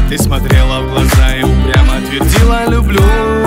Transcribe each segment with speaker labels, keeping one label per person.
Speaker 1: Ты смотрела в глаза и упрямо твердила «люблю».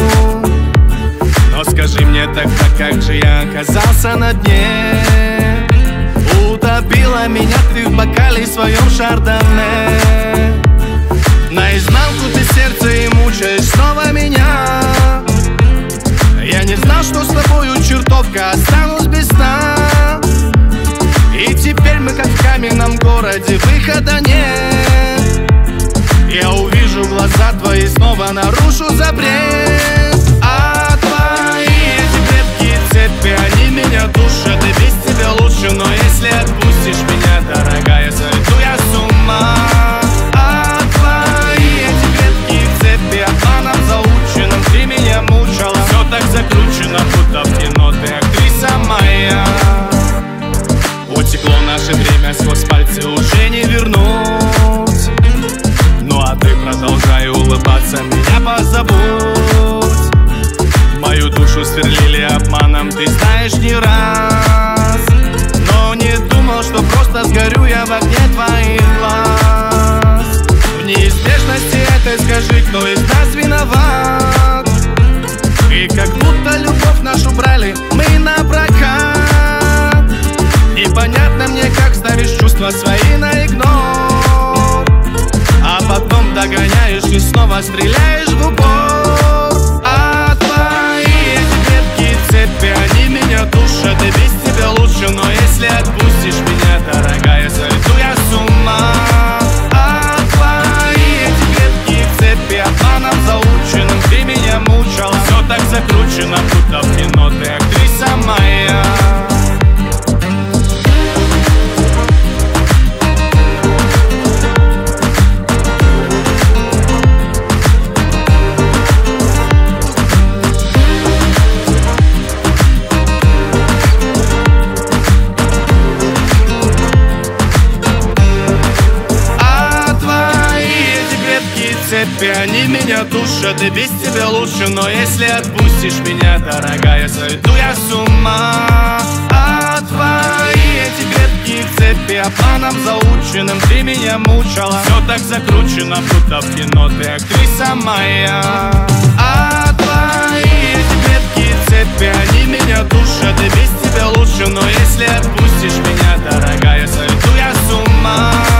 Speaker 1: Но скажи мне тогда, как же я оказался на дне? Утопила меня ты в бокале своем шардоне. Наизнанку ты сердце и мучаешь снова меня. Я не знал, что с тобою, чертовка, останусь без сна. И теперь мы как в каменном городе, выхода нет. Я увижу глаза твои, снова нарушу запрет. А твои эти крепкие цепи, они меня душат, и без тебя лучше. Но если отпустишь меня, дорогая, сойду я с ума. А твои эти крепкие цепи, обманом заученным ты меня мучила. Все так закручено, будто в кино ты актриса моя. Утекло наше время, сквозь пальцы уже не вернуть. Ну а ты продолжай улыбаться, меня позабудь. Мою душу сверлили обманом, ты знаешь, не раз. Но не думал, что просто сгорю я в огне твоих глаз. В неизбежности этой скажи, кто из нас виноват. И как будто любовь нашу брали мы на прокат. Непонятно мне, как ставишь чувства свои на игнор, а потом догоняешь и снова стреляешь в упор. А твои эти крепкие цепи, они меня душат, и без тебя лучше. Но если отпустишь меня, дорогая, сойду я с ума. А твои эти крепкие цепи, обманом заученным ты меня мучила. Все так закручено, будто в кино ты актриса моя. Цепи, они меня душат, и без тебя лучше. Но если отпустишь меня, дорогая, сойду я с ума. А твои эти крепкие цепи, обманом заученным ты меня мучила. Все так закручено, будто в кино ты актриса моя. А твои эти крепкие цепи, они меня душат, и без тебя лучше. Но если отпустишь меня, дорогая, сойду я с ума.